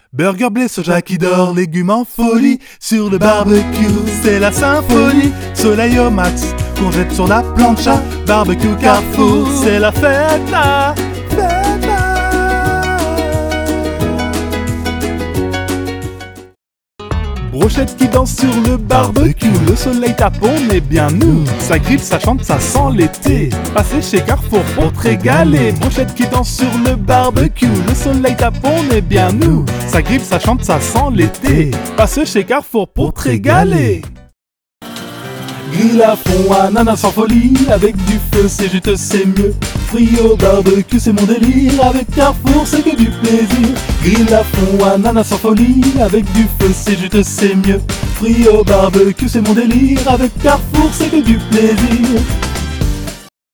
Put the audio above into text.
Burger, blé, soja qui dort, légumes en folie. Sur le barbecue, c'est la symphonie. Soleil au max, qu'on jette sur la plancha. Barbecue Carrefour, c'est la fête là, fête là. Brochette qui danse sur le barbecue. Le soleil tape, on est bien nous. Ça grippe, ça chante, ça sent l'été. Passez chez Carrefour pour te régaler. Brochette qui danse sur le barbecue. Le soleil tape, on est bien nous. Ça grippe, ça chante, ça sent l'été. Passez chez Carrefour pour te régaler. Grill à fond, ananas en folie. Avec du feu, c'est juste, c'est mieux. Frit au barbecue, c'est mon délire. Avec Carrefour, c'est que du plaisir. Grill à fond, ananas en folie. Avec du feu, c'est juste, c'est mieux. Frit au barbecue, c'est mon délire. Avec Carrefour, c'est que du plaisir.